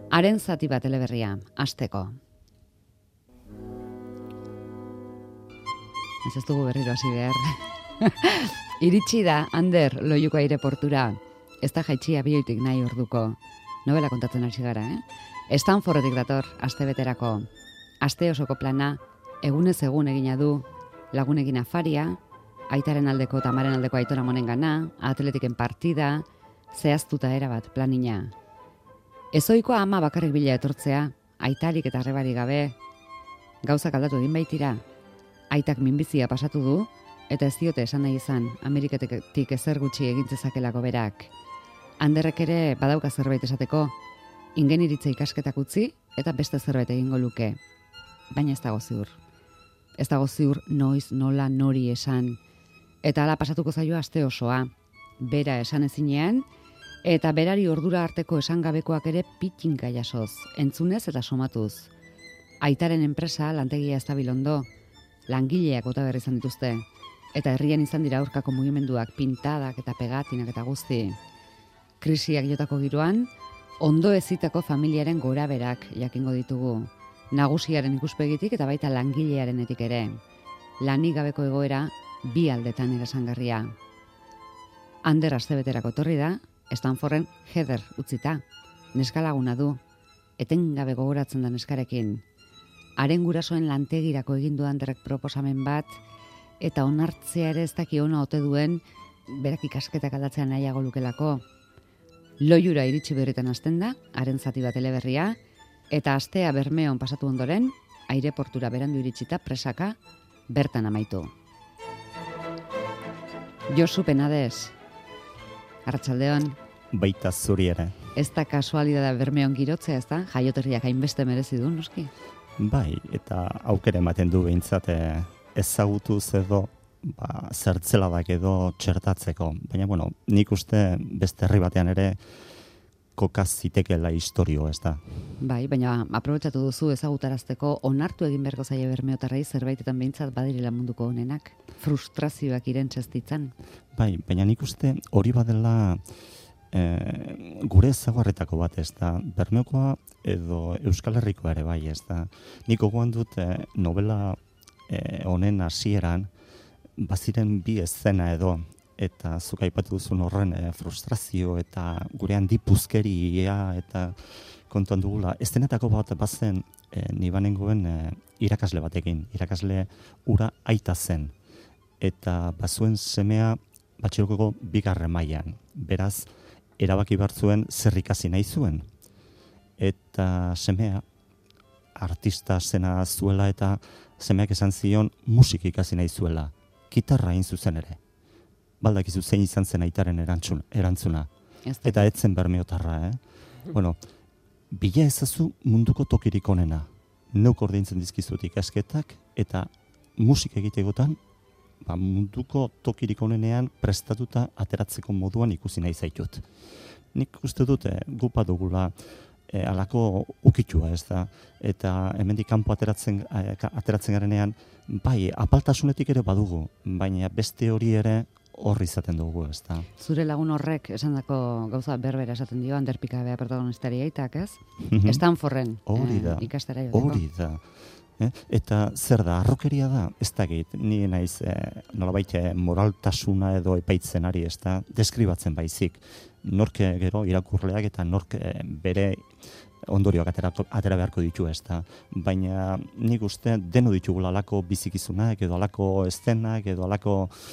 Haren zati bat eleberria, hasteko. Ez dugu berriro hasi behar. Iritsi da, Ander, Loiuko aireportura. Ez da jaitxia bioitik nahi orduko. Novela kontatzen hasi gara, Stanfordetik dator, astebeterako. Aste osoko plana, egunez egun egina du, lagunekin afaria, aitaren aldeko eta amaren aldeko aitora monen gana, atletiken partida, zehaztuta erabat planina. Ezoikoa ama bakarrik bila etortzea, aitarik eta arrebari gabe, gauzak aldatu egin baitira. Aitak minbizia pasatu du, eta ez diote esan nahi izan, Ameriketik ezer gutxi egintzezakelako berak. Anderrek ere badauka zerbait esateko, ingeniritza ikasketak utzi, eta beste zerbait egingo luke. Baina ez dago ziur. Ez dago ziur noiz, nola, nori esan. Eta hala pasatuko zaio aste osoa. Bera esan ezinean, eta berari ordura arteko esangabekoak ere pitinka jasoz, entzunez eta somatuz. Aitaren enpresa lantegia ez dabil ondo, langileak bota berri izan dituzte, eta herrian izan dira aurkako mugimenduak, pintadak eta pegatinak eta guzti. Krisiak jotako giroan, ondo ezitako familiaren goraberak jakingo ditugu, nagusiaren ikuspegitik eta baita langilearenetik ere. Lanik gabeko egoera bi aldetan erasangarria. Ander astebeterako etorri da, Stanforden Heather utzita, neskalaguna du, etengabe gogoratzen da neskarekin. Haren gurasoen lantegirako egin du Anderrek proposamen bat, eta onartzea ere ez daki ona ote duen, berak ikasketak aldatzea nahiago lukelako. Loiura iritsi berritan hasten da, haren zati bat eleberria, eta astea Bermeon pasatu ondoren, aireportura berandu iritsita presaka, bertan amaitu. Josu Penades, arratsaldeon. Baita zuri ere. Ez da kasualidadea Bermeon girotzea, ez da? Jaioterriak hainbeste merezi du, noski? Bai, eta aukera ematen du behintzat ezagutuz edo zertzeladak edo txertatzeko. Baina, nik uste beste herri batean ere kokaz zitekeela historio, ez da. Bai, baina aprobetxatu duzu ezagutarazteko onartu egin beharko zaie bermeotarrei zerbaitetan behintzat badirela munduko honenak. Frustrazioak irentsez ditzan. Bai, baina nik uste hori badela gure ezaguarretako bat, ez da. Bermeokoa edo Euskal Herrikoa ere bai, ez da. Nik gogoan dut novela honen hasieran baziren bi eszena edo, eta zuk aipatu duzun horren frustrazio eta gure handi puzkeria eta kontuan dugula. Eszenetako bat bazen ni banengoen irakasle batekin. Irakasle ura aita zen. Eta bazuen semea batxilokoko 2. mailan. Beraz, erabaki bartzuen zer ikasi nahi zuen. Eta semea artista zena zuela eta semeak esan zion musik ikasi nahi zuela. Gitarra hain zuzen ere. Baldakizu zein izan zen aitaren erantzuna. Eta etzen bermeotarra, bila ezazu munduko tokirik onena. Neuk ordaintzen dizkizut ikasketak eta musik egitegotan munduko tokirik onenean prestatuta ateratzeko moduan ikusi nahi zaitut. Nik uste dut gupa dugula alako ukitxua, ez da, eta hemendik kanpo ateratzen garenean, bai, apaltasunetik ere badugu, baina beste hori ere horri izaten dugu, ez da. Zure lagun horrek esandako gauza berbera esaten dio, Ander Pikabea protagonistari aitak, ez? Stanforden ikastera joteko. Hori da. Eta zer da, arrokeria da? Ez dakit, ni naiz nolabait moraltasuna edo epaitzen ari, ez da, deskribatzen baizik. Nork gero irakurleak eta nork bere ondorioak atera beharko ditu, ez da. Baina nik uste deno ditugula alako bizikizunak edo alako eszenak edo alako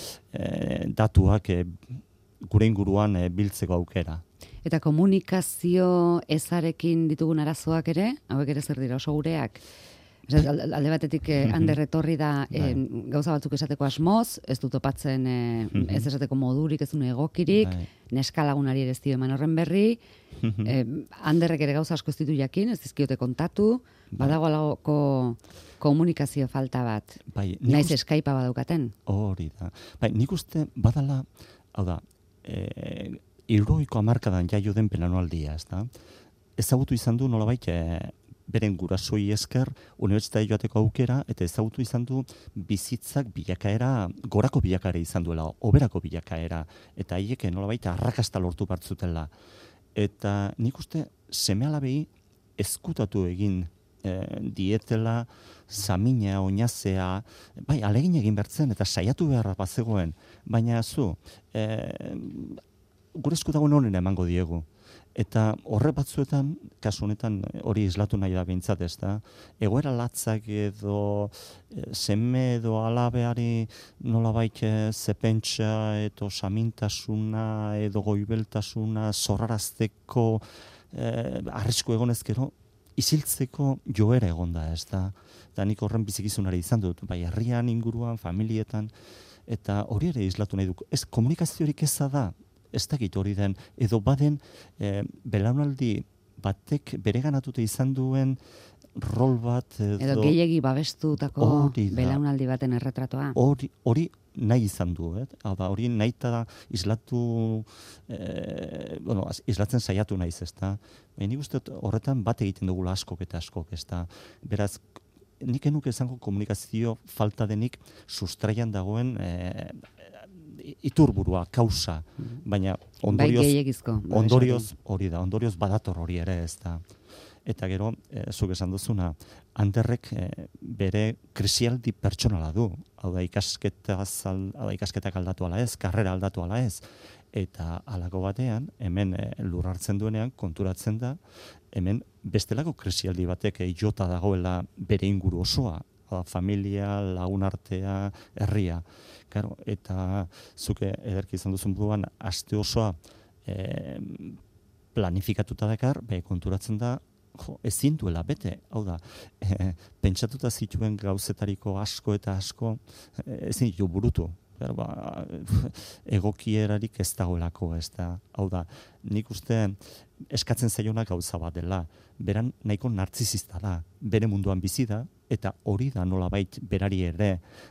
datuak gure inguruan biltzeko aukera. Eta komunikazio ezarekin ditugun arazoak ere, hauek ere zer dira oso gureak? Alde batetik Ander etorri da gauza batzuk esateko asmoz, ez du topatzen ez esateko modurik, ez du egokirik, neskalagunari ere ez dio eman horren berri, Anderrek ere gauza asko ez ditu jakin, ez dizkiote kontatu, badago alako komunikazio falta bat, naiz Skypea badaukaten. Hori da. Nik uste badala, hau da, 70ko hamarkadan jaio den belaunaldia, ez da? Ezagutu izan du nolabait beren gurasoi esker unibertsitate joateko aukera eta ezagutu izan du bizitzak bilakaera, gorako bilakaera izan duela, oberako bilakaera, eta haiek nolabait arrakasta lortu bartzutela. Eta nik uste seme-alabei ezkutatu egin dietela, samina, oinazea, bai, alegin egin bertzen, eta saiatu beharra bazegoen, baina zu, gure esku dagoen honen emango diegu. Eta horre batzuetan, kasu honetan hori islatu nahi da behintzat, ez da, egoera latzak edo seme edo alabeari nolabait zepentsa edo samintasuna edo goibeltasuna zorrarazteko arrisku egonezkero, isiltzeko joera egonda, ez da. Eta nik horren bizikizunari izan dut, bai herrian, inguruan, familietan, eta hori ere islatu nahi duk. Ez komunikaziorik eza da, ez dakit hori den, edo baden belaunaldi batek bereganatute izan duen rol bat edo gehiegi babestutako belaunaldi baten erretratoa. Hori nahi izan du, hori nahi da islatu, islatzen saiatu naiz, ez da. Nik uste horretan bat egiten dugula askok eta askok, ez da. Beraz, nik enuke esango komunikazio falta denik sustraian dagoen iturburua, kausa, baina ondorioz hori da, ondorioz badator hori ere, ez da. Eta gero, zuk esan duzuna, Anderrek bere krisialdi pertsonala du. Hau da, ikasketak aldatu ala ez, karrera aldatu ala ez. Eta halako batean, hemen lur hartzen duenean, konturatzen da, hemen bestelako krisialdi batek jota dagoela bere inguru osoa. Familia, lagunartea, herria. Claro, eta zuke ederki izan duzun buruan, aste osoa planifikatuta dakar, konturatzen da, ezin duela bete. Hau da, pentsatuta zituen gauzetariko asko eta asko, ezin ditu burutu. Egokierarik ez dagoelako, ez da. Hau da, nik uste eskatzen zaiona gauza bat dela. Beran nahiko nartzizista da, bere munduan bizi da, eta hori da nolabait berari ere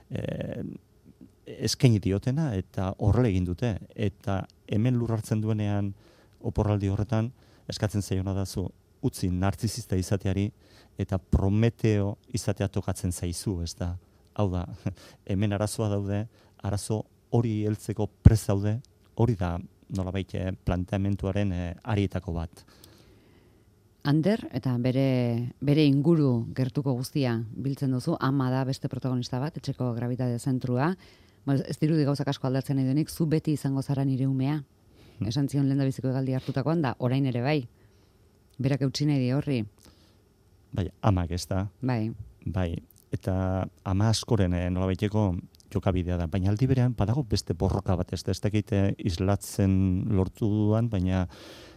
eskaini diotena, eta horrela egin dute. Eta hemen lur hartzen duenean oporraldi horretan, eskatzen zaiona da zu, utzi nartzizista izateari, eta Prometeo izatea tokatzen zaizu, ez da. Hau da, hemen arazoa daude, arazo hori heltzeko prest daude, hori da nolabait planteamenduaren arietako bat. Ander, eta bere inguru gertuko guztia biltzen duzu, ama da beste protagonista bat, etxeko gravitate zentrua. Ez dirudi gauzak asko aldatzen nahi denik, zu beti izango zara nire umea. Esan zion lehen da biziko egaldi hartutakoan da, orain ere bai. Berak eutsi nahi di horri. Bai, amak ez da. Bai. Eta ama askoren nolabaiteko jokabidea da. Baina aldi berean badago beste borroka bat, ez dakite islatzen lortu duan, baina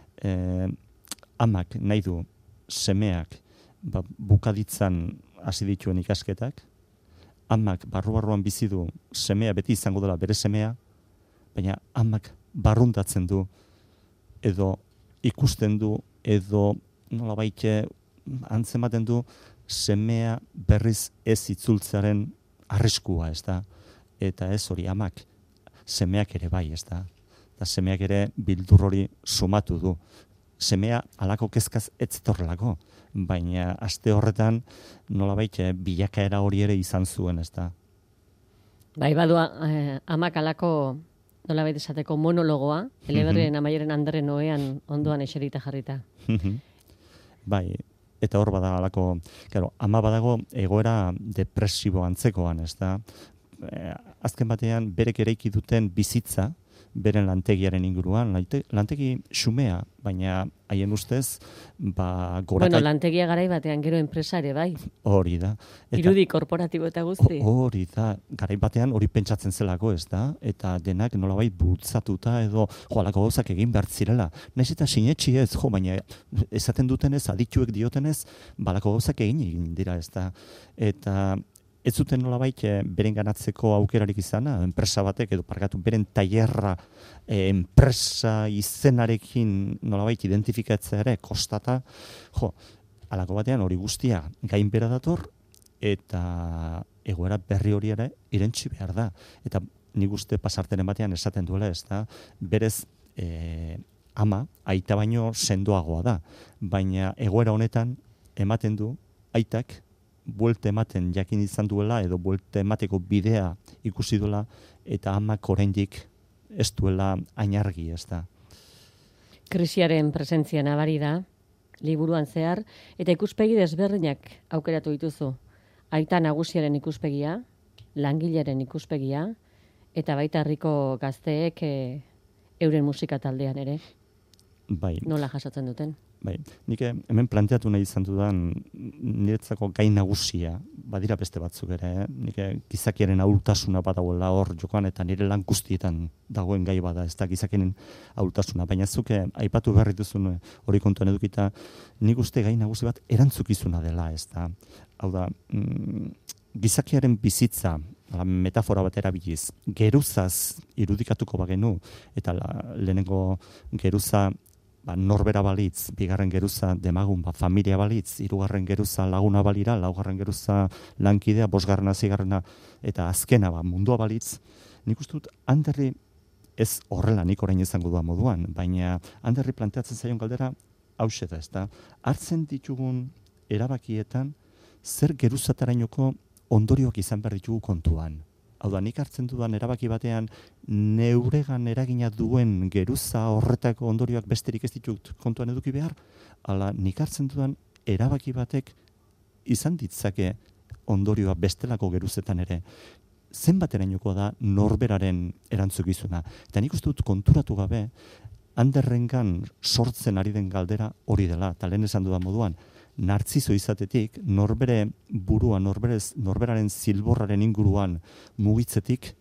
amak nahi du semeak bukaditzan hasi dituen ikasketak, amak barruan bizi du semea beti izango dela bere semea, baina amak barrundatzen du edo ikusten du edo nolabait antzematen du semea berriz ez itzultzearen arriskua, ez da. Eta ez hori amak, semeak ere bai, ez da. Eta semeak ere bildur hori sumatu du. Semea alako kezkaz ez zetorrelako, baina aste horretan nolabait bilakaera hori ere izan zuen, ez da. Bai, badua, amak alako nolabait esateko monologoa, eleberrien amaieren Anderren ohean ondoan eserita jarrita. Bai, eta hor bada alako, claro, ama badago egoera depresibo antzekoan, ez da. Azken batean berek eraiki duten bizitza, beren lantegiaren inguruan, lantegi xumea, baina haien ustez, Bueno, lantegia garai batean gero enpresa ere bai. Hori da. Irudi korporatibo eta guzti. Hori da, garai batean hori pentsatzen zelako, ez da, eta denak nolabait bultzatuta edo joalako gauzak egin behar zirela. Naiz eta sinetxi ez, baina esaten dutenez, adituek diotenez, balako gauzak egin dira, ez da. Eta ez zuten nolabait beren ganatzeko aukerarik izana, enpresa batek edo beren tailerra enpresa izenarekin nolabait identifikatzea ere kostata, halako batean hori guztia gainbera dator eta egoera berri hori ere irentsi behar da. Eta nik uste pasartenen batean esaten duela, ez da, berez ama aita baino sendoagoa da, baina egoera honetan ematen du aitak buelte ematen jakin izan duela edo buelte emateko bidea ikusi duela eta amak oraindik ez duela ainargi, ez da. Krisiaren presentzia nabari da, liburuan zehar, eta ikuspegi desberdinak aukeratu dituzu. Aita nagusiaren ikuspegia, langileren ikuspegia, eta baita herriko gazteek euren musika taldean ere. Bai. Nola jasotzen duten? Bai, nik hemen planteatu nahi izan dudan niretzako gai nagusia, badira beste batzuk ere, nik gizakiaren ahultasuna badagoela hor jokoan eta nire lan guztietan dagoen gai bada, ez da gizakiaren ahultasuna, baina zuke aipatu behar dituzun hori kontuan edukita, nik uste gai nagusi bat erantzukizuna dela, ez da. Hau da, gizakiaren bizitza, metafora bat erabiliz, geruzaz irudikatuko bagenu, eta lehenengo geruza norbera balitz, bigarren geruza demagun, familia balitz, hirugarren geruza laguna balira, laugarren geruza lankidea, bosgarrena, zigarrena, eta azkena mundua balitz, nik uste dut Anderri ez horrela nik orain izango duan moduan, baina Anderri planteatzen zaion galdera hauxe da, ez da, hartzen ditugun erabakietan zer geruzatarainoko ondorioak izan behar ditugu kontuan. Hau da, nik hartzen dudan erabaki batean neuregan eragina duen geruza horretako ondorioak besterik ez ditut kontuan eduki behar, ala nik hartzen dudan erabaki batek izan ditzake ondorioa bestelako geruzetan ere. Zenbaterainoko da norberaren erantzukizuna. Eta nik uste dut konturatu gabe, Anderrengan sortzen ari den galdera hori dela, eta lehen esan dudan moduan, nartzizo izatetik, norbere burua, norberaren zilborraren inguruan mugitzetik,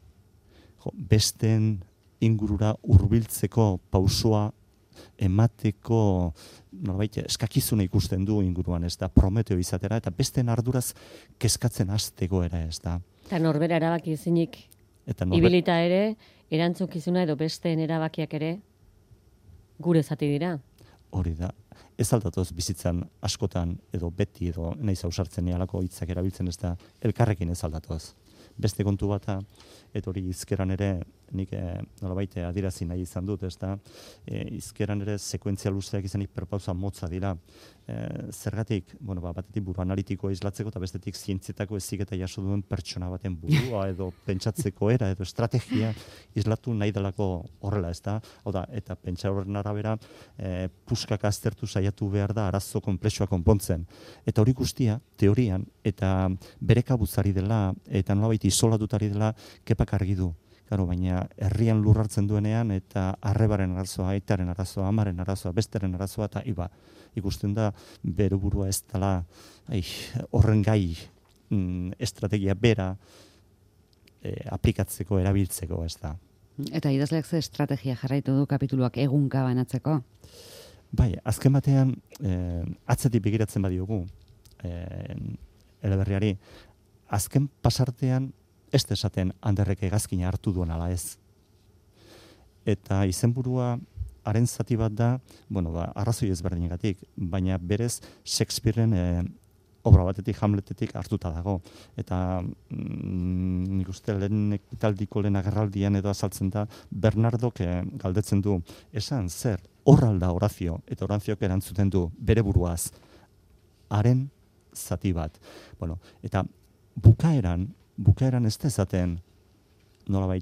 besteen ingurura hurbiltzeko pausua emateko norbait eskakizuna ikusten du inguruan, ez da, Prometeo izatera, eta besteen arduraz kezkatzen hasteko ere, ez da. Eta norbera erabaki ezinik ibilita ere, erantzukizuna edo besteen erabakiak ere gure zati dira. Hori da. Ez aldatoz bizitzan askotan edo beti edo naiz ausartzen halako hitzak erabiltzen ez da elkarrekin ez aldatoz. Beste kontu bata, eta hori hizkeran ere nik nolabait adierazi nahi izan dut, ez da, hizkeran ere sekuentzia luzeak izanik perpausa motza dira. Zergatik, batetik buru analitikoa islatzeko eta bestetik zientzietako eziketa jaso duen pertsona baten burua edo pentsatzeko era edo estrategia islatu nahi delako horrela, ez da. Hau da, eta pentsa horren arabera puskaka aztertu saiatu behar da arazo konplexua konpontzen. Eta hori guztia, teorian, eta bere kabuzari dela, eta nolabait isolatutari dela, kepak argi du. Claro, baina herrian lur hartzen duenean eta arrebaren arazoa, aitaren arazoa, amaren arazoa, besteren arazoa eta ikusten da bere burua ez dela horren gai estrategia bera aplikatzeko, erabiltzeko, ez da. Eta idazleak ze estrategia jarraitu du kapituluak egunka banatzeko? Bai, azken batean atzetik begiratzen badiogu eleberriari, azken pasartean ez desaten Anderrek hegazkina hartu duen ala ez. Eta izenburua haren zati bat da, arrazoi ezberdinagatik, baina berez Shakespearen obra batetik, Hamletetik hartuta dago. Eta nik uste lehen ekitaldiko lehen agerraldian edo azaltzen da, Bernardok galdetzen du, esan zer, horralda Horazio, eta Horaziok erantzuten du bere buruaz, haren zati bat. Eta bukaeran ez dezaten, nolabait,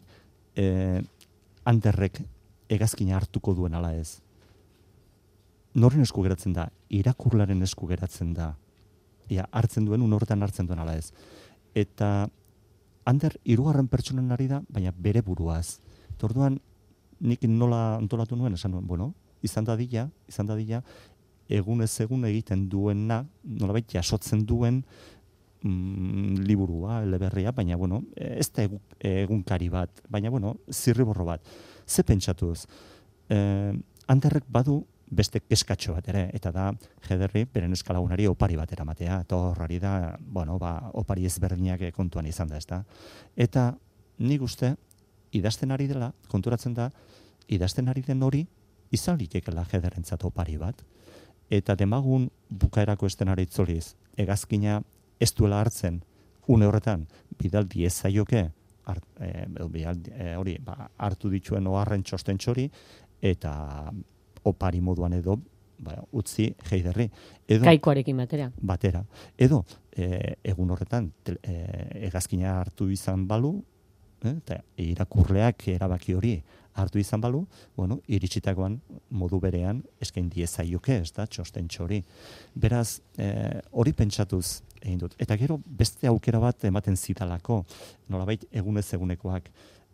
Anderrek hegazkina hartuko duen ala ez. Noren esku geratzen da? Irakurlaren esku geratzen da. Hartzen duen, horretan hartzen duen ala ez. Eta Ander hirugarren pertsonen ari da, baina bere buruaz. Orduan nik nola antolatu nuen, esan nuen, izan dadila, egunez egun egiten duena, nolabait jasotzen duen liburua, eleberria, baina, ez da egunkari bat, baina, zirriborro bat. Ze pentsatuz? Anderrek badu beste keskatxo bat ere, eta da, Hederri, beren eskalagunari opari bat eramatea, eta horrari da, opari ezberdinak kontuan izan da, ez da. Eta nik uste, idazten ari dela, konturatzen da, idazten ari den hori, izan litekela Hederrentzat opari bat, eta demagun bukaerako estenari itzoliz, hegazkina ez duela hartzen, une horretan, bidaldi ez zaioke, hartu dituen oharren txosten txori, eta opari moduan edo, utzi Hederri. Kaikoarekin batera. Edo, egun horretan, hegazkina hartu izan balu, eta irakurleak erabaki hori hartu izan balu, bueno, iritsitakoan modu berean eskain diezaioke, ez da, txosten txori. Beraz, hori pentsatuz egin dut. Eta gero beste aukera bat ematen zidalako, nolabait egunez egunekoak.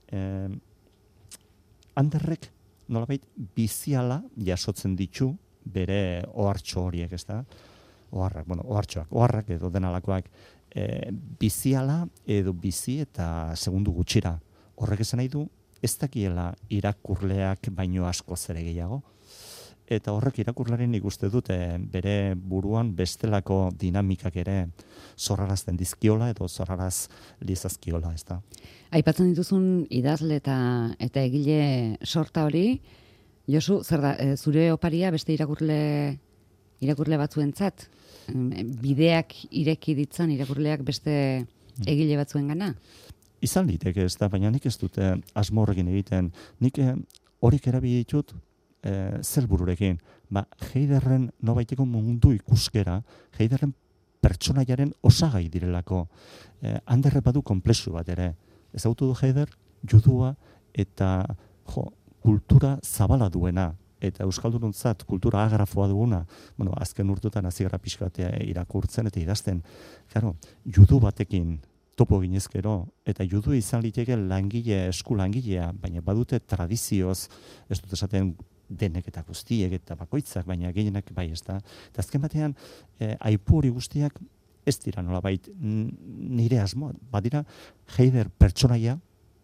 Anderrek nolabait biziala jasotzen ditu bere ohartxo horiek, ez da? Ohartxoak edo denalakoak biziala edo bizi eta segundu gutxira. Horrek esan nahi du, ez dakiela irakurleak baino asko zere gehiago. Eta horrek irakurlaren nik uste dut bere buruan bestelako dinamikak ere zorrarazten dizkiola edo zorraraz lizazkiola, ez da. Aipatzen dituzun idazle eta egile sorta hori, Josu, zer da, zure oparia beste irakurle batzuentzat? Bideak ireki ditzan irakurleak beste egile batzuengana? Izan liteke, ez da, baina nik ez dute asmo horrekin egiten. Nik horik erabili ditut zelbururekin. Heiderren nobaiteko mundu ikuskera, Heiderren pertsonaiaren osagai direlako. Anderre badu konplexu bat ere. Ezagutu du Heider, judua eta kultura zabala duena. Eta euskaldunontzat kultura agrafoa duguna, azken urtutan hasi gara pixkatea irakurtzen eta idazten. Claro, judu batekin topo ginezkero, eta judu izan liteke esku langilea, baina badute tradizioz, ez dut esaten denek eta guztiek eta bakoitzak, baina gehienak bai ez da. Eta azken batean, aipu hori guztiak ez dira nolabait nire asmoa, badira Heider pertsonaia,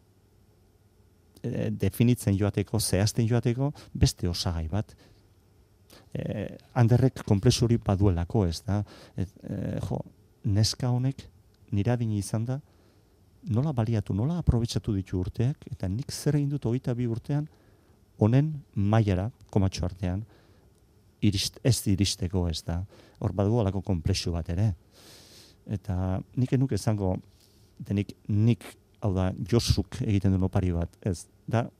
definitzen joateko, zehazten joateko, beste osagai bat. Anderrek konplexu hori baduelako, ez da. Neska honek, nire adini izan da, nola baliatu, nola aprobetsatu ditu urteak, eta nik zer egin dut 22 urtean, honen mailara, komatxo artean, ez iristeko, ez da. Hor badu alako konplexu bat ere. Eta nik enuk esango, nik hau da, Josuk egiten duen opari bat, ez da,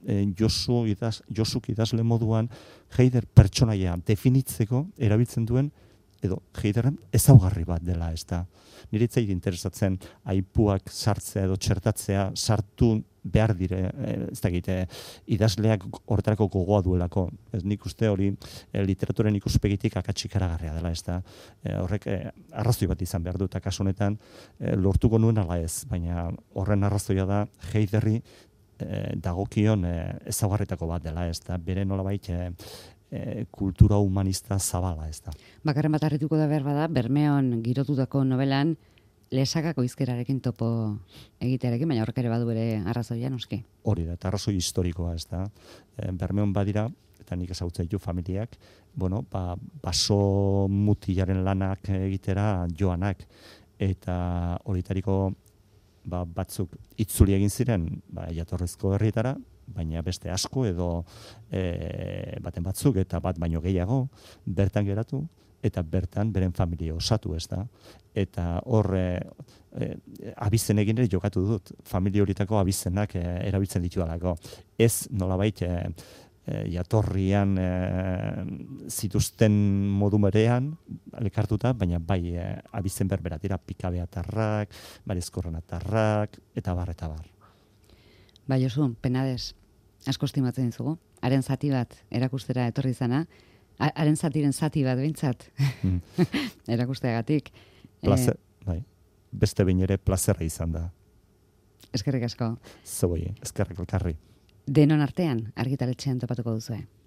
Josuk idazle moduan Heider pertsonaia definitzeko erabiltzen duen, edo Heiderren ezaugarri bat dela, ez da. Nire itzait interesatzen aipuak sartzea edo txertatzea sartu behar dire, ez dakit, idazleak horretarako gogoa duelako. Nik uste hori literaturen ikuspegitik akatxikaragarria dela, ez da. Horrek arrazoi bat izan behar du, eta kasu honetan lortuko nuen ala ez, baina horren arrazoia da Heiderri dagokion ezaugarritako bat dela, ez da. Bere nolabait kultura humanista zabala, ez da. Bakarren bat harrituko da behar bada, Bermeon girotutako novelan lesakako hizkerarekin topo egitearekin, baina horrek ere badu ere arrazoia, noski. Hori da, eta arrazoi historikoa, ez da. Bermeon badira, eta nik ezagutzen ditu familiak, baso mutilaren lanak egitera joanak, eta horitariko batzuk itzuli egin ziren jatorrizko herrietara, baina beste asko edo baten batzuk eta bat baino gehiago bertan geratu eta bertan beren familia osatu, ez da. Eta hor abizen egin ere jokatu dut, familia horietako abizenak erabiltzen ditualako. Ez nolabait jatorrian zituzten modu berean elkartuta, baina bai abizen berberat dira, pikabeatarrak, barizkorrenatarrak, eta bar, eta bar. Ba, Josu, penades, asko estimatzen dizugu. Haren zati bat erakustera etorri izana, haren zatiren zati bat behintzat erakusteagatik. Plazer, bai. Beste behin ere plazerra izan da. Eskerrik asko. Zogoi, eskerrik elkarri. Denon artean argitaletxean topatuko duzue.